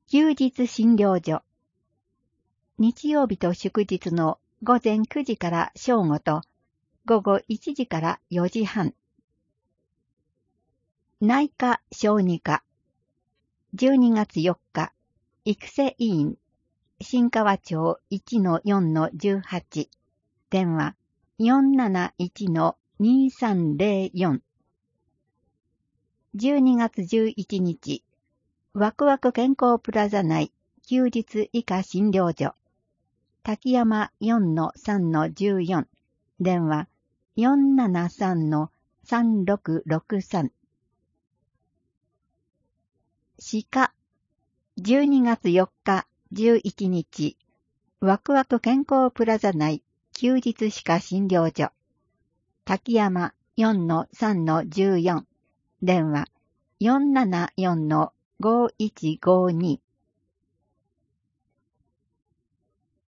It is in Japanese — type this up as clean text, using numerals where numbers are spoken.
休日診療所。日曜日と祝日の午前9時から正午と午後1時から4時半。内科小児科。12月4日、育成委員、新川町 1-4-18。電話 471-2304。12月11日、ワクワク健康プラザ内休日以下診療所。滝山 4-3-14。電話 473-3663。歯科。12月4日、11日。ワクワク健康プラザ内休日歯科診療所。滝山 4-3-14。電話 474-5152。